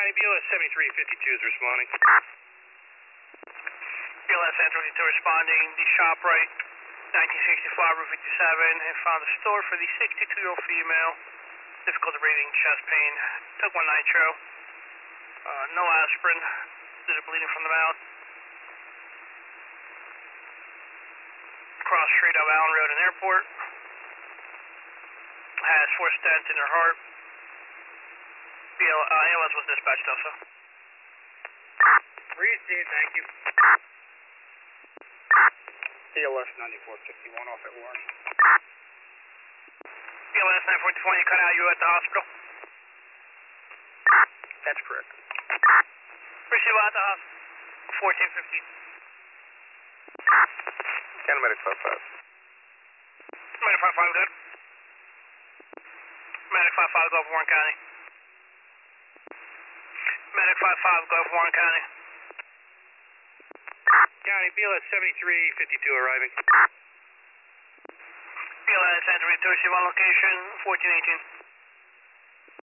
County, BLS 7352 is responding. BLS 72 responding, the ShopRite, 1965 Route 57, and found a store for the 62-year-old female. Difficulty breathing, chest pain. Took one nitro. No aspirin. Did a bleeding from the mouth. Cross street of Allen Road and Airport. Has 4 stents in her heart. ALS was dispatched also. Received, thank you. BLS 9451 off at Warren. BLS 9421, you cut out, you at the hospital? That's correct. Receive at the hospital. 1415. County Medic 55. Medic 55, good. Medic 55, go for Warren County. Medic 55, go for Warren County. County, BLS 7352 arriving. BLS 72, receive on location, 1418.